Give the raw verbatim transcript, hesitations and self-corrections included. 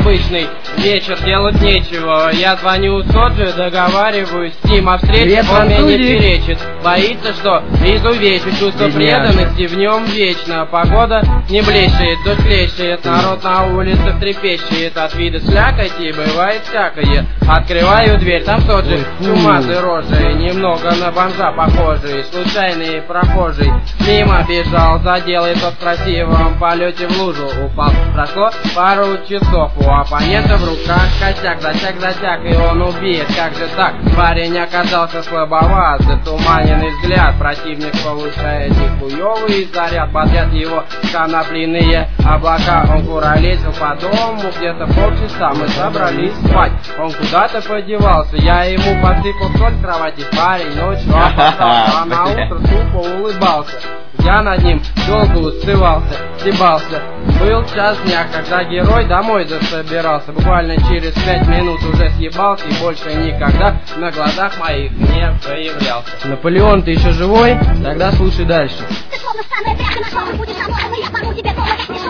обычный вечер, делать нечего. Я звоню Соджи, договариваюсь с ним о встрече. Он мне не перечит, боится, что изувечу. Чувство преданности в нем вечно. Погода не блещет, дождь клещет, народ на улице трепещет. От вида слякоти бывает всякое. Открываю дверь, там Соджи, чумазый рожей, немного на бомжа похожий, случайный прохожий. Мимо бежал, задел и тот в красивом полете в лужу упал. Прошло пару часов, у оппонента в руках косяк, затяг, затяг, и он убит. Как же так? Парень оказался слабоват, затуманенный взгляд. Противник повышает нихуёвый заряд, подряд его конопляные облака. Он куролесил по дому, где-то полчаса мы собрались спать. Он куда-то подевался, я ему подсыпал соль в кровати. Парень ночью опасался, а на утро тупо улыбался. Я над ним долго сцевался, стебался. Был час дня, когда герой домой засобирался. Буквально через пять минут уже съебался и больше никогда на глазах моих не появлялся. Наполеон, ты еще живой? Тогда слушай дальше. Ты словно странная пряха, на что будешь работать, но я помогу тебе помочь.